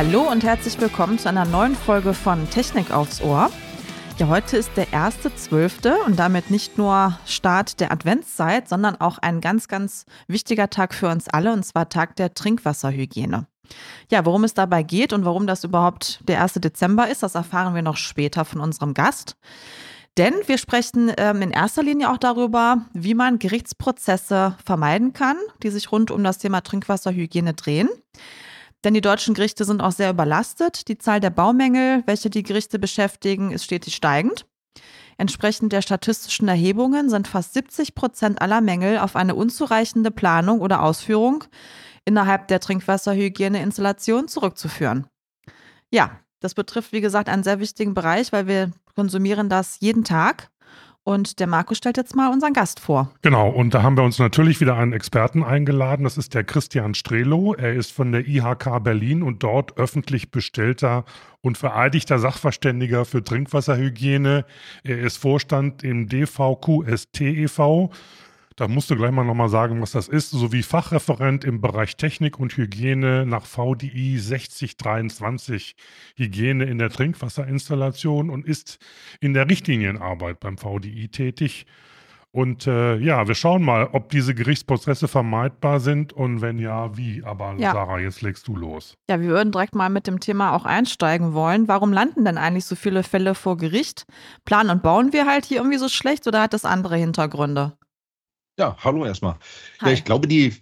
Hallo und herzlich willkommen zu einer neuen Folge von Technik aufs Ohr. Ja, heute ist der 1.12. und damit nicht nur Start der Adventszeit, sondern auch ein ganz, ganz wichtiger Tag für uns alle, und zwar Tag der Trinkwasserhygiene. Ja, worum es dabei geht und warum das überhaupt der 1. Dezember ist, das erfahren wir noch später von unserem Gast. Denn wir sprechen in erster Linie auch darüber, wie man Gerichtsprozesse vermeiden kann, die sich rund um das Thema Trinkwasserhygiene drehen. Denn die deutschen Gerichte sind auch sehr überlastet. Die Zahl der Baumängel, welche die Gerichte beschäftigen, ist stetig steigend. Entsprechend der statistischen Erhebungen sind fast 70% aller Mängel auf eine unzureichende Planung oder Ausführung innerhalb der Trinkwasserhygieneinstallation zurückzuführen. Ja, das betrifft, wie gesagt, einen sehr wichtigen Bereich, weil wir konsumieren das jeden Tag. Und der Marco stellt jetzt mal unseren Gast vor. Genau, und da haben wir uns natürlich wieder einen Experten eingeladen. Das ist der Christian Strehlow. Er ist von der IHK Berlin und dort öffentlich bestellter und vereidigter Sachverständiger für Trinkwasserhygiene. Er ist Vorstand im DVQST e.V. Da musst du gleich mal nochmal sagen, was das ist, sowie Fachreferent im Bereich Technik und Hygiene nach VDI 6023, Hygiene in der Trinkwasserinstallation, und ist in der Richtlinienarbeit beim VDI tätig. Und wir schauen mal, ob diese Gerichtsprozesse vermeidbar sind und wenn ja, wie. Aber ja. Sarah, jetzt legst du los. Ja, wir würden direkt mal mit dem Thema auch einsteigen wollen. Warum landen denn eigentlich so viele Fälle vor Gericht? Planen und bauen wir halt hier irgendwie so schlecht oder hat das andere Hintergründe? Ja, hallo erstmal. Hi. Ja, ich glaube, die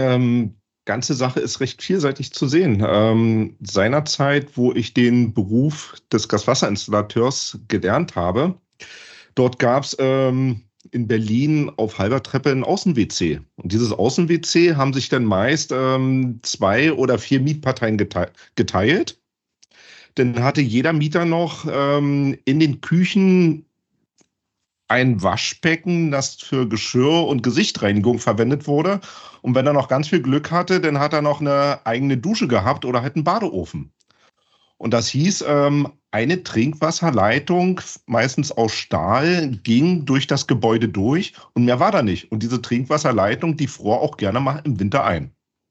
ganze Sache ist recht vielseitig zu sehen. Seinerzeit, wo ich den Beruf des Gaswasserinstallateurs gelernt habe, dort gab es in Berlin auf halber Treppe ein Außen-WC. Und dieses Außen-WC haben sich dann meist 2 oder 4 Mietparteien geteilt. Dann hatte jeder Mieter noch in den Küchen ein Waschbecken, das für Geschirr- und Gesichtreinigung verwendet wurde. Und wenn er noch ganz viel Glück hatte, dann hat er noch eine eigene Dusche gehabt oder halt einen Badeofen. Und das hieß, eine Trinkwasserleitung, meistens aus Stahl, ging durch das Gebäude durch und mehr war da nicht. Und diese Trinkwasserleitung, die fror auch gerne mal im Winter ein.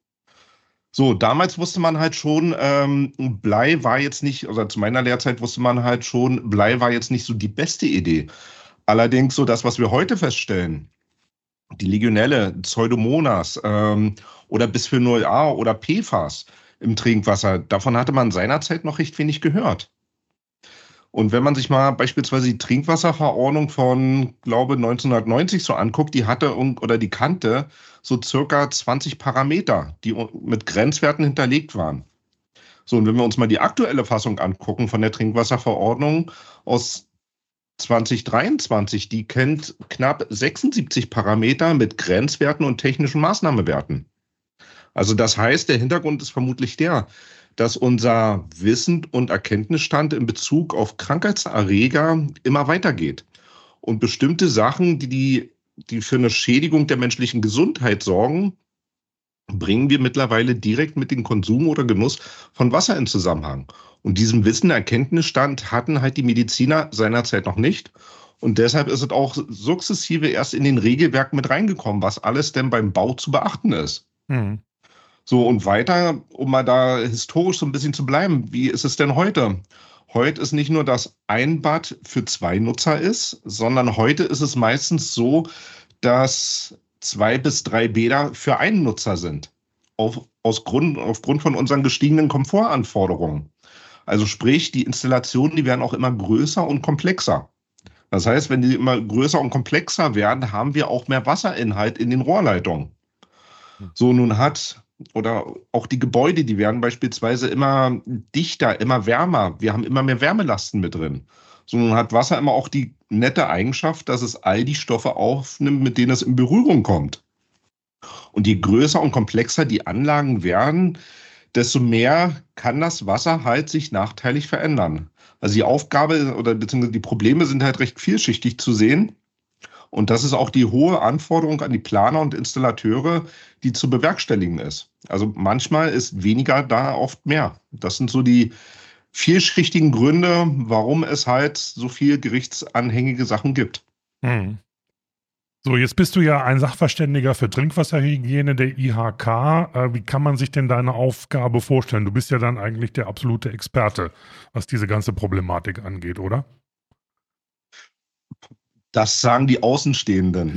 So, damals wusste man halt schon, Blei war jetzt nicht, also zu meiner Lehrzeit wusste man halt schon, Blei war jetzt nicht so die beste Idee. Allerdings so das, was wir heute feststellen, die Legionelle, Pseudomonas oder Bisphenol-A oder PFAS im Trinkwasser, davon hatte man seinerzeit noch recht wenig gehört. Und wenn man sich mal beispielsweise die Trinkwasserverordnung von, glaube 1990 so anguckt, die hatte oder die kannte so circa 20 Parameter, die mit Grenzwerten hinterlegt waren. So, und wenn wir uns mal die aktuelle Fassung angucken von der Trinkwasserverordnung aus 2023, die kennt knapp 76 Parameter mit Grenzwerten und technischen Maßnahmewerten. Also das heißt, der Hintergrund ist vermutlich der, dass unser Wissen und Erkenntnisstand in Bezug auf Krankheitserreger immer weitergeht. Und bestimmte Sachen, die für eine Schädigung der menschlichen Gesundheit sorgen, bringen wir mittlerweile direkt mit dem Konsum oder Genuss von Wasser in Zusammenhang. Und diesen Wissen, Erkenntnisstand hatten halt die Mediziner seinerzeit noch nicht. Und deshalb ist es auch sukzessive erst in den Regelwerk mit reingekommen, was alles denn beim Bau zu beachten ist. Mhm. So, und weiter, um mal da historisch so ein bisschen zu bleiben, wie ist es denn heute? Heute ist nicht nur, dass ein Bad für 2 Nutzer ist, sondern heute ist es meistens so, dass 2 bis 3 Bäder für einen Nutzer sind. Aufgrund von unseren gestiegenen Komfortanforderungen. Also sprich, die Installationen, die werden auch immer größer und komplexer. Das heißt, wenn die immer größer und komplexer werden, haben wir auch mehr Wasserinhalt in den Rohrleitungen. So, nun oder auch die Gebäude, die werden beispielsweise immer dichter, immer wärmer. Wir haben immer mehr Wärmelasten mit drin. So, nun hat Wasser immer auch die nette Eigenschaft, dass es all die Stoffe aufnimmt, mit denen es in Berührung kommt. Und je größer und komplexer die Anlagen werden, desto mehr kann das Wasser halt sich nachteilig verändern. Also die Aufgabe oder beziehungsweise die Probleme sind halt recht vielschichtig zu sehen. Und das ist auch die hohe Anforderung an die Planer und Installateure, die zu bewerkstelligen ist. Also manchmal ist weniger da oft mehr. Das sind so die vielschichtigen Gründe, warum es halt so viel gerichtsanhängige Sachen gibt. Hm. So, jetzt bist du ja ein Sachverständiger für Trinkwasserhygiene der IHK. Wie kann man sich denn deine Aufgabe vorstellen? Du bist ja dann eigentlich der absolute Experte, was diese ganze Problematik angeht, oder? Das sagen die Außenstehenden.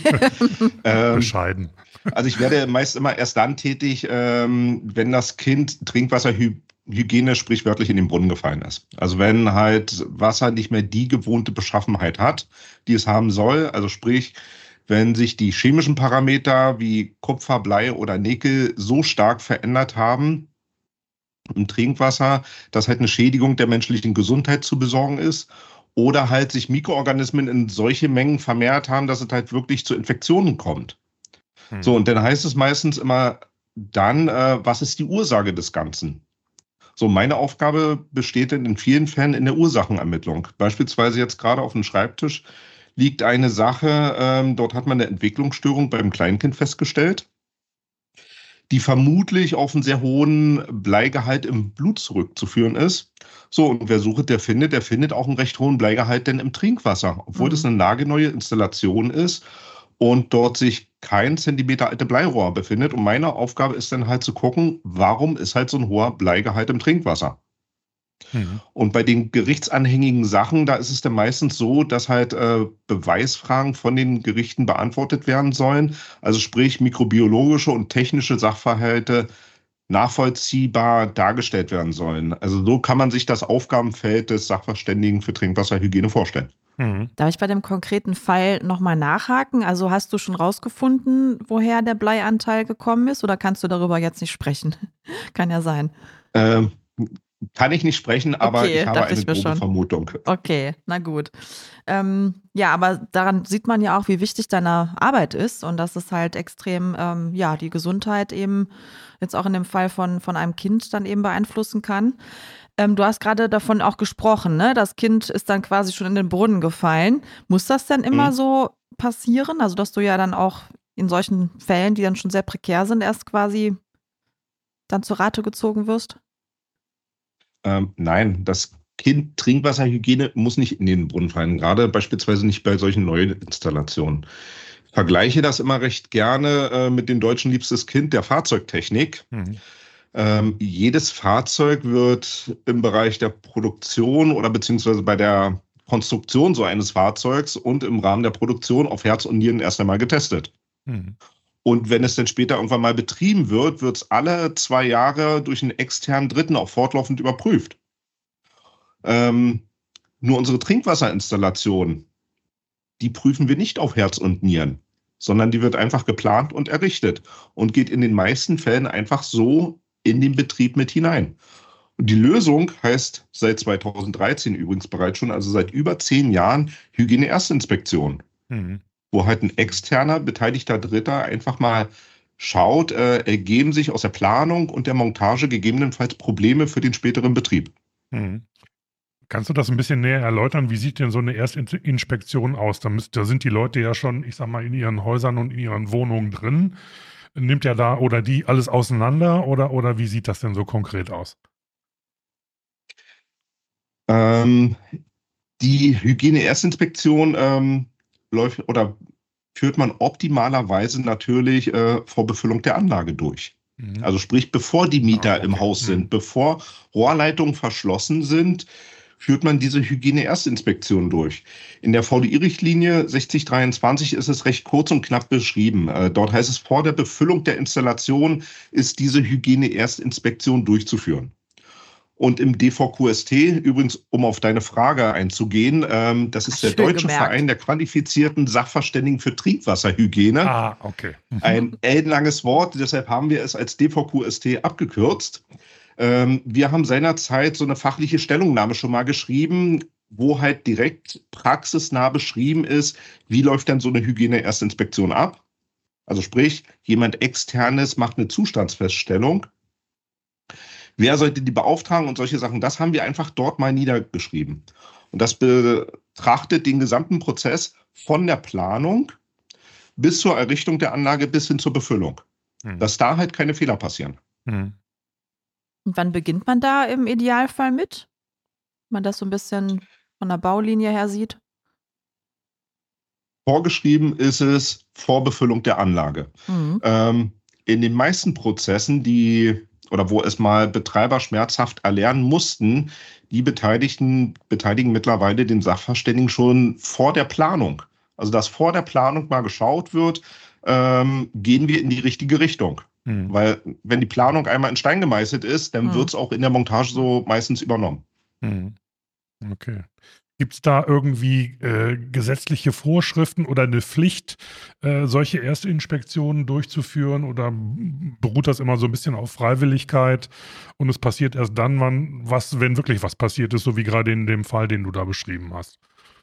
Bescheiden. Also ich werde meist immer erst dann tätig, wenn das Kind Trinkwasserhygiene sprichwörtlich in den Brunnen gefallen ist. Also wenn halt Wasser nicht mehr die gewohnte Beschaffenheit hat, die es haben soll. Also sprich, wenn sich die chemischen Parameter wie Kupfer, Blei oder Nickel so stark verändert haben im Trinkwasser, dass halt eine Schädigung der menschlichen Gesundheit zu besorgen ist. Oder halt sich Mikroorganismen in solche Mengen vermehrt haben, dass es halt wirklich zu Infektionen kommt. So, und dann heißt es meistens immer dann, was ist die Ursache des Ganzen? So, meine Aufgabe besteht dann in vielen Fällen in der Ursachenermittlung. Beispielsweise jetzt gerade auf dem Schreibtisch liegt eine Sache, dort hat man eine Entwicklungsstörung beim Kleinkind festgestellt, die vermutlich auf einen sehr hohen Bleigehalt im Blut zurückzuführen ist. So, und wer sucht, der findet auch einen recht hohen Bleigehalt denn im Trinkwasser, obwohl das eine nagelneue Installation ist und dort sich kein Zentimeter alte Bleirohr befindet. Und meine Aufgabe ist dann halt zu gucken, warum ist halt so ein hoher Bleigehalt im Trinkwasser? Und bei den gerichtsanhängigen Sachen, da ist es dann meistens so, dass halt Beweisfragen von den Gerichten beantwortet werden sollen. Also sprich mikrobiologische und technische Sachverhalte nachvollziehbar dargestellt werden sollen. Also so kann man sich das Aufgabenfeld des Sachverständigen für Trinkwasserhygiene vorstellen. Darf ich bei dem konkreten Fall nochmal nachhaken? Also hast du schon rausgefunden, woher der Bleianteil gekommen ist, oder kannst du darüber jetzt nicht sprechen? Kann ja sein. Kann ich nicht sprechen, aber Okay, ich habe dachte eine ich mir grobe schon. Vermutung. Okay, na gut. Ja, aber daran sieht man ja auch, wie wichtig deine Arbeit ist und dass es halt extrem, ja, die Gesundheit eben jetzt auch in dem Fall von einem Kind dann eben beeinflussen kann. Du hast gerade davon auch gesprochen, ne? Das Kind ist dann quasi schon in den Brunnen gefallen. Muss das denn immer so passieren? Also, dass du ja dann auch in solchen Fällen, die dann schon sehr prekär sind, erst quasi dann zur Rate gezogen wirst? Nein, das Kind Trinkwasserhygiene muss nicht in den Brunnen fallen, gerade beispielsweise nicht bei solchen neuen Installationen. Ich vergleiche das immer recht gerne mit dem deutschen liebstes Kind der Fahrzeugtechnik. Jedes Fahrzeug wird im Bereich der Produktion oder beziehungsweise bei der Konstruktion so eines Fahrzeugs und im Rahmen der Produktion auf Herz und Nieren erst einmal getestet. Und wenn es dann später irgendwann mal betrieben wird, wird es alle 2 Jahre durch einen externen Dritten auch fortlaufend überprüft. Nur unsere Trinkwasserinstallation, die prüfen wir nicht auf Herz und Nieren, sondern die wird einfach geplant und errichtet und geht in den meisten Fällen einfach so in den Betrieb mit hinein. Und die Lösung heißt seit 2013 übrigens bereits schon, also seit über 10 Jahren, Hygiene-Erstinspektion. Wo halt ein externer, beteiligter Dritter einfach mal schaut, ergeben sich aus der Planung und der Montage gegebenenfalls Probleme für den späteren Betrieb. Kannst du das ein bisschen näher erläutern? Wie sieht denn so eine Erstinspektion aus? Da sind die Leute ja schon, ich sag mal, in ihren Häusern und in ihren Wohnungen drin. Nimmt ja da oder die alles auseinander oder wie sieht das denn so konkret aus? Die Hygiene-Erstinspektion läuft oder führt man optimalerweise natürlich vor Befüllung der Anlage durch. Also sprich, bevor die Mieter im Haus sind, bevor Rohrleitungen verschlossen sind, führt man diese Hygiene-Erstinspektion durch. In der VDI-Richtlinie 6023 ist es recht kurz und knapp beschrieben. Dort heißt es, vor der Befüllung der Installation ist diese Hygiene-Erstinspektion durchzuführen. Und im DVQST, übrigens, um auf deine Frage einzugehen, das ist der Deutsche Verein der qualifizierten Sachverständigen für Trinkwasserhygiene. Okay. Ein ellenlanges Wort, deshalb haben wir es als DVQST abgekürzt. Wir haben seinerzeit so eine fachliche Stellungnahme schon mal geschrieben, wo halt direkt praxisnah beschrieben ist, wie läuft denn so eine Hygiene-Erstinspektion ab. Also sprich, jemand Externes macht eine Zustandsfeststellung. Wer sollte die beauftragen und solche Sachen, das haben wir einfach dort mal niedergeschrieben. Und das betrachtet den gesamten Prozess von der Planung bis zur Errichtung der Anlage bis hin zur Befüllung. Dass da halt keine Fehler passieren. Und wann beginnt man da im Idealfall mit? Wenn man das so ein bisschen von der Baulinie her sieht? Vorgeschrieben ist es Vorbefüllung der Anlage. In den meisten Prozessen, wo es mal Betreiber schmerzhaft erlernen mussten, die beteiligen mittlerweile den Sachverständigen schon vor der Planung. Also dass vor der Planung mal geschaut wird, gehen wir in die richtige Richtung. Weil wenn die Planung einmal in Stein gemeißelt ist, dann wird es auch in der Montage so meistens übernommen. Okay. Gibt es da irgendwie gesetzliche Vorschriften oder eine Pflicht, solche Erstinspektionen durchzuführen, oder beruht das immer so ein bisschen auf Freiwilligkeit und es passiert erst dann, wenn wirklich was passiert ist, so wie gerade in dem Fall, den du da beschrieben hast?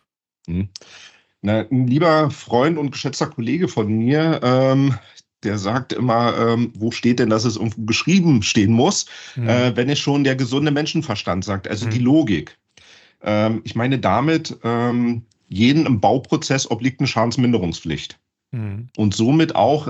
Ein lieber Freund und geschätzter Kollege von mir, der sagt immer, wo steht denn, dass es irgendwo geschrieben stehen muss, wenn es schon der gesunde Menschenverstand sagt, also die Logik. Ich meine damit, jedem im Bauprozess obliegt eine Schadensminderungspflicht. Und somit auch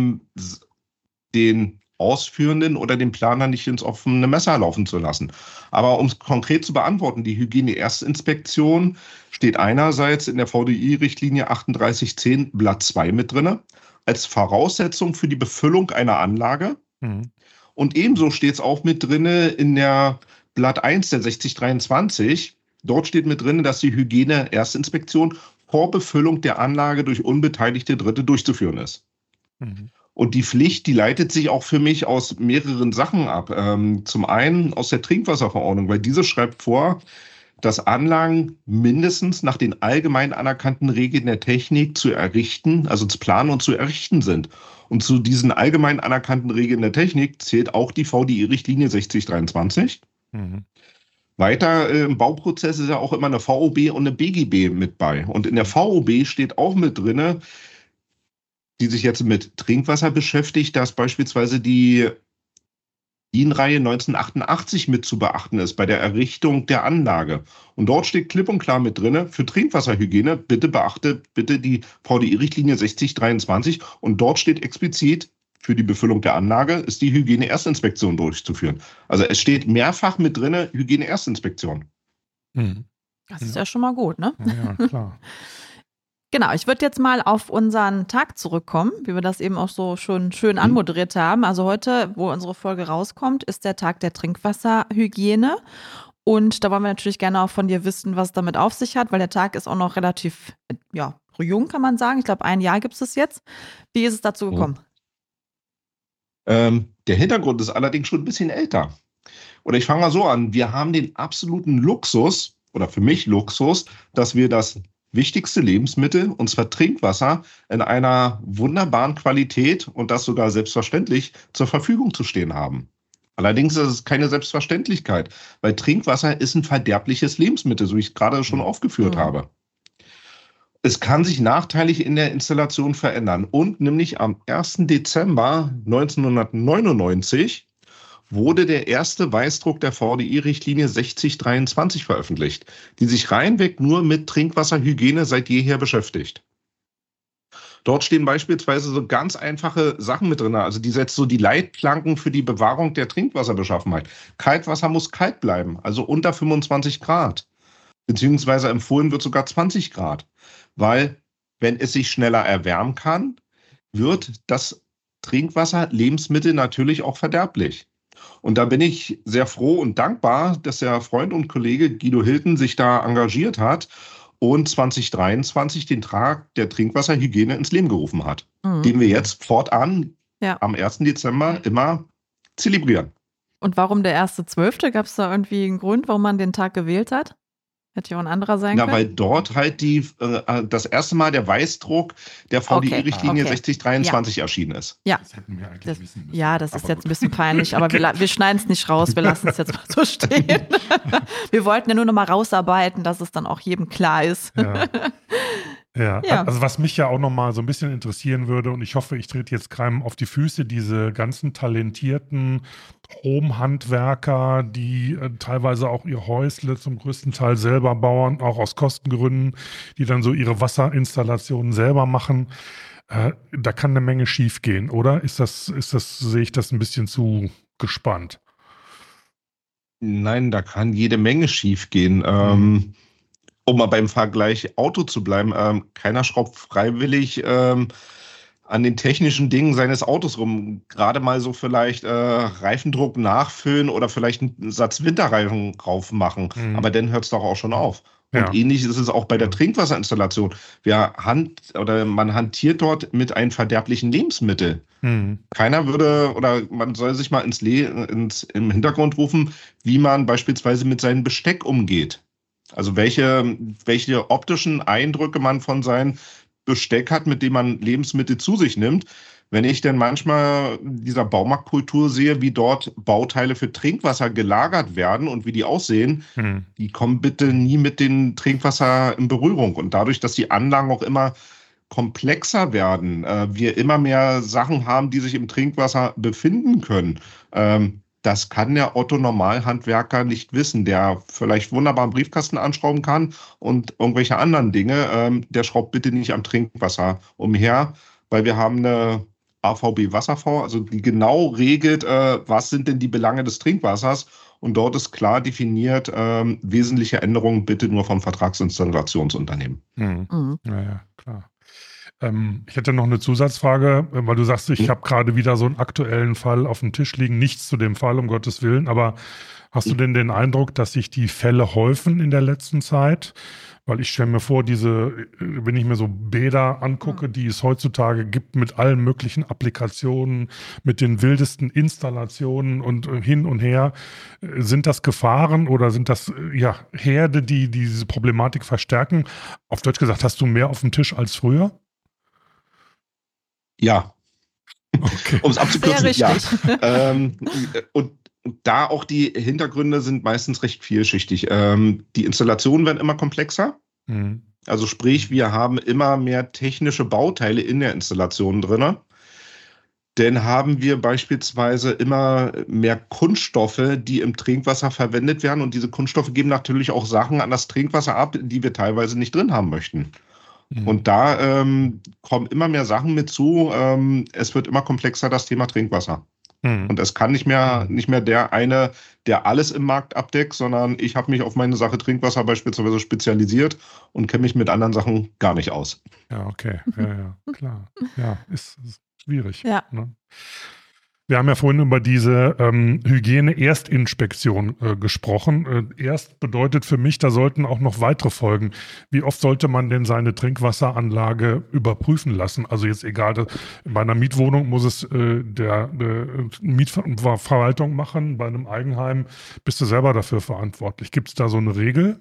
den Ausführenden oder den Planer nicht ins offene Messer laufen zu lassen. Aber um es konkret zu beantworten, die Hygiene-Erstinspektion steht einerseits in der VDI-Richtlinie 3810 Blatt 2 mit drin, als Voraussetzung für die Befüllung einer Anlage. Und ebenso steht es auch mit drin in der Blatt 1 der 6023. Dort steht mit drin, dass die Hygiene-Erstinspektion vor Befüllung der Anlage durch unbeteiligte Dritte durchzuführen ist. Und die Pflicht, die leitet sich auch für mich aus mehreren Sachen ab. Zum einen aus der Trinkwasserverordnung, weil diese schreibt vor, dass Anlagen mindestens nach den allgemein anerkannten Regeln der Technik zu errichten, also zu planen und zu errichten sind. Und zu diesen allgemein anerkannten Regeln der Technik zählt auch die VDI-Richtlinie 6023. Weiter im Bauprozess ist ja auch immer eine VOB und eine BGB mit bei. Und in der VOB steht auch mit drin, die sich jetzt mit Trinkwasser beschäftigt, dass beispielsweise die DIN-Reihe 1988 mit zu beachten ist bei der Errichtung der Anlage. Und dort steht klipp und klar mit drin, für Trinkwasserhygiene bitte beachte die VDI-Richtlinie 6023. Und dort steht explizit, für die Befüllung der Anlage ist die Hygiene-Erstinspektion durchzuführen. Also es steht mehrfach mit drin, Hygiene-Erstinspektion. Das ist ja schon mal gut, ne? Ja, klar. Genau, ich würde jetzt mal auf unseren Tag zurückkommen, wie wir das eben auch so schon schön anmoderiert haben. Also heute, wo unsere Folge rauskommt, ist der Tag der Trinkwasserhygiene. Und da wollen wir natürlich gerne auch von dir wissen, was es damit auf sich hat, weil der Tag ist auch noch relativ, jung, kann man sagen. Ich glaube, 1 Jahr gibt es jetzt. Wie ist es dazu gekommen? Der Hintergrund ist allerdings schon ein bisschen älter. Oder ich fange mal so an. Wir haben den absoluten Luxus, oder für mich Luxus, dass wir das wichtigste Lebensmittel, und zwar Trinkwasser, in einer wunderbaren Qualität und das sogar selbstverständlich zur Verfügung zu stehen haben. Allerdings ist es keine Selbstverständlichkeit, weil Trinkwasser ist ein verderbliches Lebensmittel, so wie ich es gerade schon aufgeführt habe. Es kann sich nachteilig in der Installation verändern. Und nämlich am 1. Dezember 1999 wurde der erste Weißdruck der VDI-Richtlinie 6023 veröffentlicht, die sich reinweg nur mit Trinkwasserhygiene seit jeher beschäftigt. Dort stehen beispielsweise so ganz einfache Sachen mit drin. Also die setzt so die Leitplanken für die Bewahrung der Trinkwasserbeschaffenheit. Kaltwasser muss kalt bleiben, also unter 25 Grad. Beziehungsweise empfohlen wird sogar 20 Grad. Weil, wenn es sich schneller erwärmen kann, wird das Trinkwasser, Lebensmittel natürlich auch verderblich. Und da bin ich sehr froh und dankbar, dass der Freund und Kollege Guido Hilton sich da engagiert hat und 2023 den Tag der Trinkwasserhygiene ins Leben gerufen hat, den wir jetzt fortan am 1. Dezember immer zelebrieren. Und warum der 1.12.? Gab es da irgendwie einen Grund, warum man den Tag gewählt hat? Hätte ja auch ein anderer sein können. Weil dort halt das erste Mal der Weißdruck der VDI-Richtlinie 6023 erschienen ist. Ja, Das hätten wir eigentlich wissen müssen. ja, das ist jetzt ein bisschen peinlich, aber wir schneiden es nicht raus, wir lassen es jetzt mal so stehen. Wir wollten ja nur noch mal rausarbeiten, dass es dann auch jedem klar ist. Ja, also was mich ja auch nochmal so ein bisschen interessieren würde, und ich hoffe, ich trete jetzt keinem auf die Füße, diese ganzen talentierten Home-Handwerker, die teilweise auch ihr Häusle zum größten Teil selber bauen, auch aus Kostengründen, die dann so ihre Wasserinstallationen selber machen. Da kann eine Menge schief gehen, oder? Sehe ich das ein bisschen zu gespannt? Nein, da kann jede Menge schief gehen. Um mal beim Vergleich Auto zu bleiben, keiner schraubt freiwillig an den technischen Dingen seines Autos rum. Gerade mal so vielleicht Reifendruck nachfüllen oder vielleicht einen Satz Winterreifen drauf machen. Aber dann hört es doch auch schon auf. Und ähnlich ist es auch bei der Trinkwasserinstallation. Man hantiert dort mit einem verderblichen Lebensmittel. Keiner würde, oder man soll sich mal im Hintergrund rufen, wie man beispielsweise mit seinem Besteck umgeht. Also welche optischen Eindrücke man von seinem Besteck hat, mit dem man Lebensmittel zu sich nimmt. Wenn ich denn manchmal dieser Baumarktkultur sehe, wie dort Bauteile für Trinkwasser gelagert werden und wie die aussehen, die kommen bitte nie mit dem Trinkwasser in Berührung. Und dadurch, dass die Anlagen auch immer komplexer werden, wir immer mehr Sachen haben, die sich im Trinkwasser befinden können, das kann der Otto-Normalhandwerker nicht wissen, der vielleicht wunderbar einen Briefkasten anschrauben kann und irgendwelche anderen Dinge. Der schraubt bitte nicht am Trinkwasser umher, weil wir haben eine AVB-Wasserfonds, also die genau regelt, was sind denn die Belange des Trinkwassers. Und dort ist klar definiert, wesentliche Änderungen bitte nur vom Vertragsinstallationsunternehmen. Ja, klar. Ich hätte noch eine Zusatzfrage, weil du sagst, ich habe gerade wieder so einen aktuellen Fall auf dem Tisch liegen. Nichts zu dem Fall, um Gottes Willen, aber hast du denn den Eindruck, dass sich die Fälle häufen in der letzten Zeit? Weil ich stelle mir vor, wenn ich mir so Bäder angucke, die es heutzutage gibt mit allen möglichen Applikationen, mit den wildesten Installationen und hin und her, sind das Gefahren oder sind das Herde, die diese Problematik verstärken? Auf Deutsch gesagt, hast du mehr auf dem Tisch als früher? Ja. Okay. Um es abzukürzen, ja. Und da auch die Hintergründe sind meistens recht vielschichtig. Die Installationen werden immer komplexer. Also sprich, wir haben immer mehr technische Bauteile in der Installation drin. Dann haben wir beispielsweise immer mehr Kunststoffe, die im Trinkwasser verwendet werden. Und diese Kunststoffe geben natürlich auch Sachen an das Trinkwasser ab, die wir teilweise nicht drin haben möchten. Und da kommen immer mehr Sachen mit zu. Es wird immer komplexer, das Thema Trinkwasser. Und es kann nicht mehr der eine, der alles im Markt abdeckt, sondern ich habe mich auf meine Sache Trinkwasser beispielsweise spezialisiert und kenne mich mit anderen Sachen gar nicht aus. Ja, okay. Ja, klar. Ja, ist schwierig. Ja. Ne? Wir haben ja vorhin über diese Hygiene-Erstinspektion gesprochen. Erst bedeutet für mich, da sollten auch noch weitere folgen. Wie oft sollte man denn seine Trinkwasseranlage überprüfen lassen? Also jetzt egal, bei einer Mietwohnung muss es der Mietverwaltung machen, bei einem Eigenheim bist du selber dafür verantwortlich. Gibt es da so eine Regel?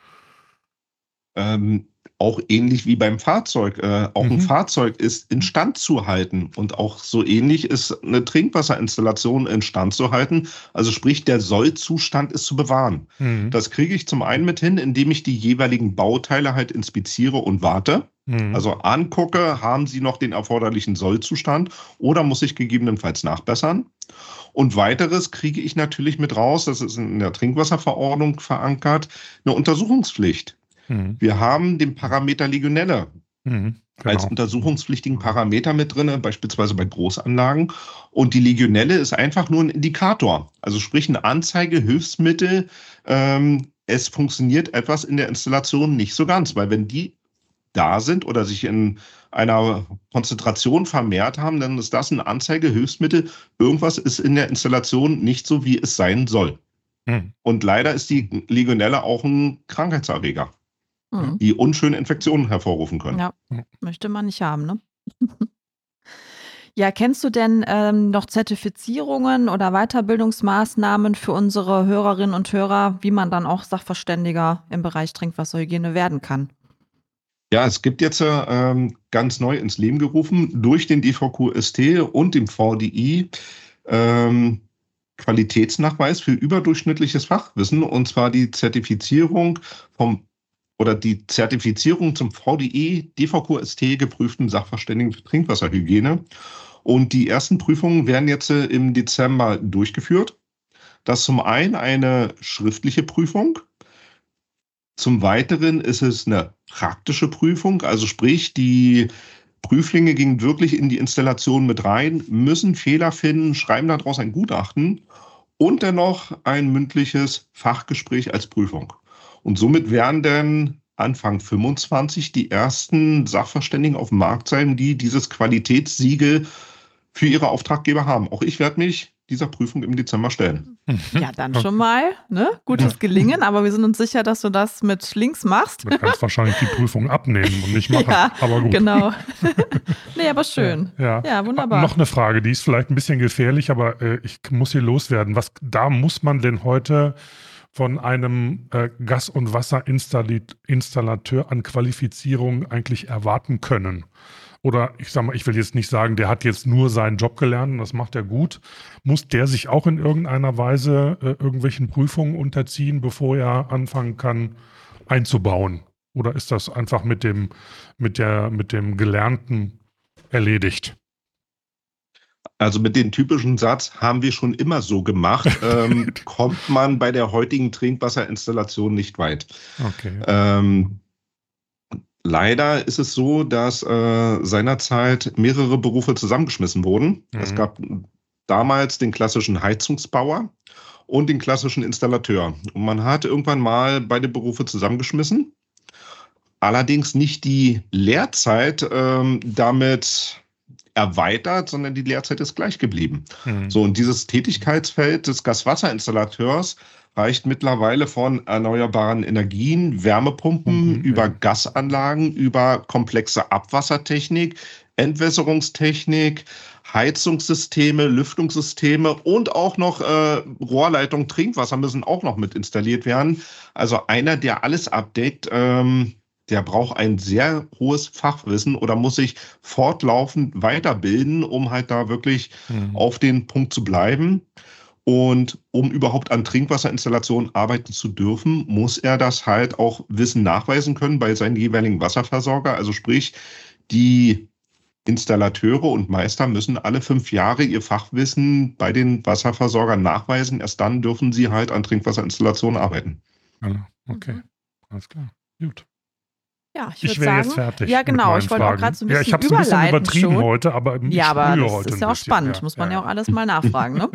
Auch ähnlich wie beim Fahrzeug. Ein Fahrzeug ist instand zu halten und auch so ähnlich ist eine Trinkwasserinstallation instand zu halten. Also sprich, der Sollzustand ist zu bewahren. Das kriege ich zum einen mit hin, indem ich die jeweiligen Bauteile halt inspiziere und warte. Also angucke, haben sie noch den erforderlichen Sollzustand oder muss ich gegebenenfalls nachbessern? Und weiteres kriege ich natürlich mit raus, das ist in der Trinkwasserverordnung verankert, eine Untersuchungspflicht. Wir haben den Parameter Legionelle als untersuchungspflichtigen Parameter mit drin, beispielsweise bei Großanlagen. Und die Legionelle ist einfach nur ein Indikator. Also sprich eine Anzeige, Hilfsmittel. Es funktioniert etwas in der Installation nicht so ganz, weil wenn die da sind oder sich in einer Konzentration vermehrt haben, dann ist das eine Anzeige, Hilfsmittel. Irgendwas ist in der Installation nicht so, wie es sein soll. Und leider ist die Legionelle auch ein Krankheitserreger, die unschöne Infektionen hervorrufen können. Ja, möchte man nicht haben, ne? Ja, kennst du denn noch Zertifizierungen oder Weiterbildungsmaßnahmen für unsere Hörerinnen und Hörer, wie man dann auch Sachverständiger im Bereich Trinkwasserhygiene werden kann? Ja, es gibt jetzt ganz neu ins Leben gerufen durch den DVQST und dem VDI Qualitätsnachweis für überdurchschnittliches Fachwissen, und zwar die Zertifizierung die Zertifizierung zum VDI DVQST geprüften Sachverständigen für Trinkwasserhygiene. Und die ersten Prüfungen werden jetzt im Dezember durchgeführt. Das ist zum einen eine schriftliche Prüfung. Zum Weiteren ist es eine praktische Prüfung, also sprich, die Prüflinge gingen wirklich in die Installation mit rein, müssen Fehler finden, schreiben daraus ein Gutachten und dennoch ein mündliches Fachgespräch als Prüfung. Und somit werden dann Anfang 25 die ersten Sachverständigen auf dem Markt sein, die dieses Qualitätssiegel für ihre Auftraggeber haben. Auch ich werde mich dieser Prüfung im Dezember stellen. Ja, dann schon mal, ne? Gutes Gelingen, aber wir sind uns sicher, dass du das mit links machst. Du kannst wahrscheinlich die Prüfung abnehmen und nicht machen, Ja, aber gut. Genau. Nee, aber schön. Ja, wunderbar. Noch eine Frage, die ist vielleicht ein bisschen gefährlich, aber ich muss hier loswerden. Da muss man denn heute von einem Gas- und Wasserinstallateur an Qualifizierung eigentlich erwarten können? Oder ich sag mal, ich will jetzt nicht sagen, der hat jetzt nur seinen Job gelernt und das macht er gut. Muss der sich auch in irgendeiner Weise irgendwelchen Prüfungen unterziehen, bevor er anfangen kann einzubauen? Oder ist das einfach mit dem Gelernten erledigt? Also mit dem typischen Satz, haben wir schon immer so gemacht, kommt man bei der heutigen Trinkwasserinstallation nicht weit. Okay. Leider ist es so, dass seinerzeit mehrere Berufe zusammengeschmissen wurden. Mhm. Es gab damals den klassischen Heizungsbauer und den klassischen Installateur. Und man hat irgendwann mal beide Berufe zusammengeschmissen. Allerdings nicht die Lehrzeit damit erweitert, sondern die Lehrzeit ist gleich geblieben. Mhm. So, und dieses Tätigkeitsfeld des Gaswasserinstallateurs reicht mittlerweile von erneuerbaren Energien, Wärmepumpen, über Gasanlagen, über komplexe Abwassertechnik, Entwässerungstechnik, Heizungssysteme, Lüftungssysteme und auch noch Rohrleitung, Trinkwasser müssen auch noch mit installiert werden. Also einer, der alles abdeckt, der braucht ein sehr hohes Fachwissen oder muss sich fortlaufend weiterbilden, um halt da wirklich auf den Punkt zu bleiben. Und um überhaupt an Trinkwasserinstallationen arbeiten zu dürfen, muss er das halt auch Wissen nachweisen können bei seinem jeweiligen Wasserversorger. Also sprich, die Installateure und Meister müssen alle 5 Jahre ihr Fachwissen bei den Wasserversorgern nachweisen. Erst dann dürfen sie halt an Trinkwasserinstallationen arbeiten. Okay, alles klar. Gut. Ja, ich wäre jetzt fertig. Ja, genau. Mit ich wollte auch gerade so ein bisschen ich habe es ein bisschen übertrieben schon. heute, aber ich aber sprühe das heute ist ja auch bisschen. spannend. Muss man ja auch alles mal nachfragen, ne?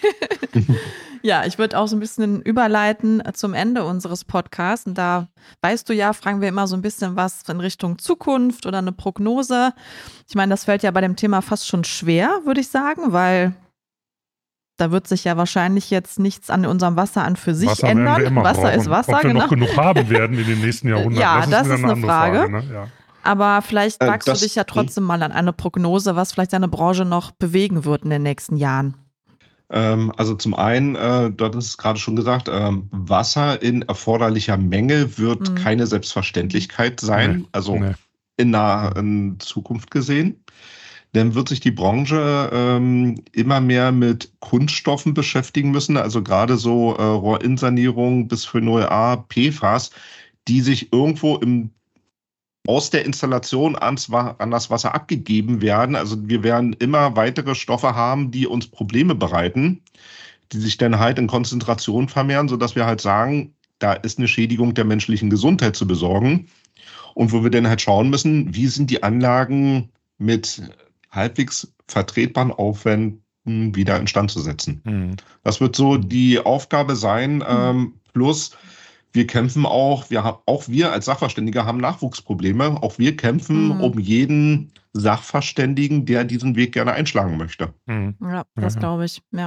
Ja, ich würde auch so ein bisschen überleiten zum Ende unseres Podcasts. Und da weißt du ja, fragen wir immer so ein bisschen was in Richtung Zukunft oder eine Prognose. Ich meine, das fällt ja bei dem Thema fast schon schwer, würde ich sagen, weil da wird sich ja wahrscheinlich jetzt nichts an unserem Wasser an für sich Wasser ändern. werden wir immer Wasser brauchen. ist Wasser, Ob wir genau. noch genug haben werden in den nächsten Jahrhunderten, Ja, das wieder ist eine andere Frage. Ne? Ja. Aber vielleicht wagst du das- dich ja trotzdem mal an eine Prognose, was vielleicht deine Branche noch bewegen wird in den nächsten Jahren. Also zum einen, du hattest es gerade schon gesagt, Wasser in erforderlicher Menge wird keine Selbstverständlichkeit sein, in naher Zukunft gesehen. Dann wird sich die Branche immer mehr mit Kunststoffen beschäftigen müssen, also gerade so Rohrinsanierung bis Phenol A, PFAS, die sich irgendwo aus der Installation an das Wasser abgegeben werden. Also wir werden immer weitere Stoffe haben, die uns Probleme bereiten, die sich dann halt in Konzentration vermehren, sodass wir halt sagen, da ist eine Schädigung der menschlichen Gesundheit zu besorgen. Und wo wir dann halt schauen müssen, wie sind die Anlagen mit halbwegs vertretbaren Aufwänden wieder instand zu setzen. Das wird so die Aufgabe sein, plus wir kämpfen auch wir als Sachverständige haben Nachwuchsprobleme. Auch wir kämpfen um jeden Sachverständigen, der diesen Weg gerne einschlagen möchte. Ja, das glaube ich. Ja.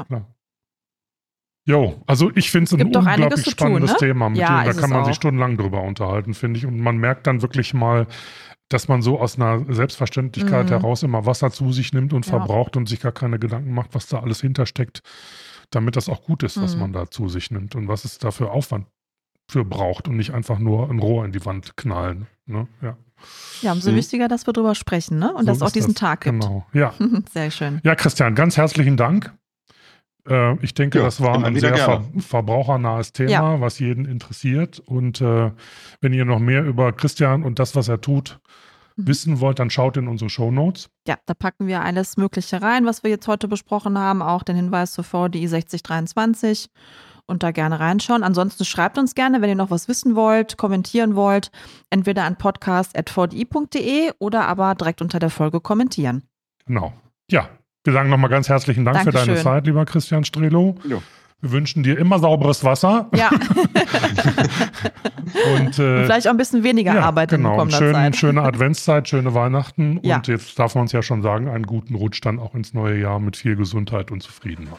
Jo, also ich finde es ein Gibt doch einiges unglaublich zu spannendes tun, ne? Thema. Ja, Da ist kann es man sich auch. stundenlang drüber unterhalten, finde ich. Und man merkt dann wirklich mal, dass man so aus einer Selbstverständlichkeit heraus immer Wasser zu sich nimmt und verbraucht und sich gar keine Gedanken macht, was da alles hintersteckt, damit das auch gut ist, was man da zu sich nimmt und was es da für Aufwand für braucht und nicht einfach nur ein Rohr in die Wand knallen. Ne? Ja, umso wichtiger, dass wir drüber sprechen, ne? Und So dass es auch ist diesen das. Tag gibt. Genau, ja. Sehr schön. Ja, Christian, ganz herzlichen Dank. Ich denke, das war immer ein wieder sehr gerne. verbrauchernahes Thema, was jeden interessiert. Und wenn ihr noch mehr über Christian und das, was er tut, wissen wollt, dann schaut in unsere Shownotes. Ja, da packen wir alles Mögliche rein, was wir jetzt heute besprochen haben. Auch den Hinweis zur VDI 6023. Und da gerne reinschauen. Ansonsten schreibt uns gerne, wenn ihr noch was wissen wollt, kommentieren wollt, entweder an podcast@vdi.de oder aber direkt unter der Folge kommentieren. Genau. Ja, wir sagen nochmal ganz herzlichen Dank für deine Dankeschön. Zeit, lieber Christian Strelo. Ja. Wir wünschen dir immer sauberes Wasser. Ja. Und vielleicht auch ein bisschen weniger Arbeit in kommender Zeit. Schöne Adventszeit, schöne Weihnachten. Ja. Und jetzt darf man es ja schon sagen, einen guten Rutsch dann auch ins neue Jahr mit viel Gesundheit und Zufriedenheit.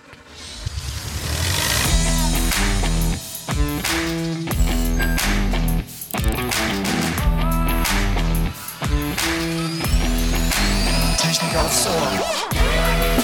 Technik aufs Ohr.